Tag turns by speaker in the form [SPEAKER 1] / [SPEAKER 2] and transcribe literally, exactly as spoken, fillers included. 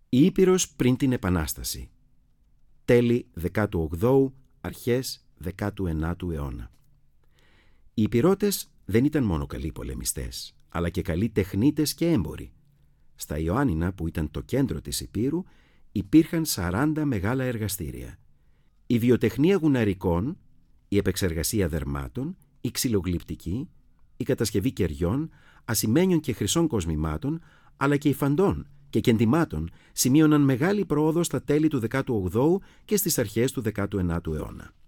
[SPEAKER 1] Η Ήπειρος πριν την Επανάσταση. Τέλη δέκατου όγδοου, αρχές δέκατου ενάτου αιώνα. Οι Ηπειρώτες δεν ήταν μόνο καλοί πολεμιστές, αλλά και καλοί τεχνίτες και έμποροι. Στα Ιωάννινα, που ήταν το κέντρο της Ηπείρου, υπήρχαν σαράντα μεγάλα εργαστήρια. Η βιοτεχνία γουναρικών, η επεξεργασία δερμάτων, η ξυλογλυπτική, η κατασκευή κεριών, ασημένιων και χρυσών κοσμημάτων, αλλά και υφαντών και κεντημάτων σημείωναν μεγάλη πρόοδο στα τέλη του δέκατου όγδοου και στις αρχές του δέκατου ενάτου αιώνα.